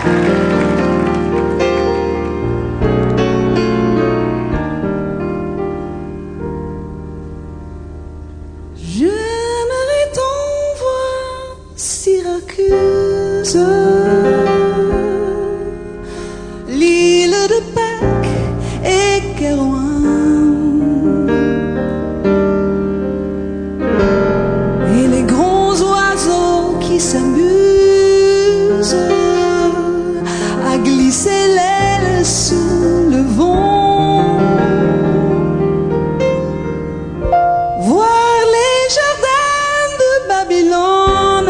J'aimerais t'envoyer Syracuse, l'île de Pâques et Kerouan, et les grands oiseaux qui s'amusent à glisser l'aile sous le vent, voir les jardins de Babylone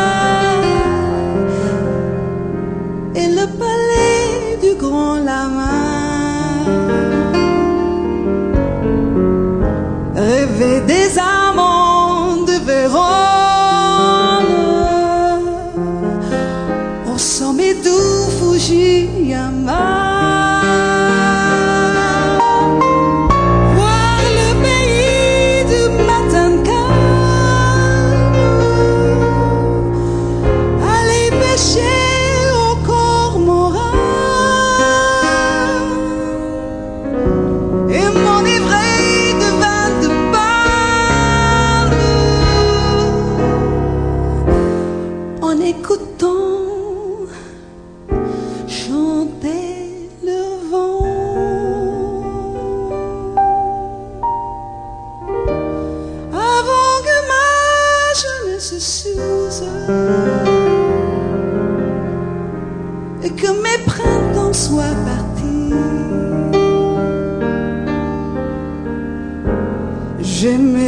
et le palais du grand lama, rêver des amants de Vérone au sommet du Fujiyama, voir le pays du matin calme, aller pêcher au cormoran et m'enivrer de vin de palme en écoutant chanter le vent, avant que ma jeunesse s'use et que mes printemps soient partis. J'aimais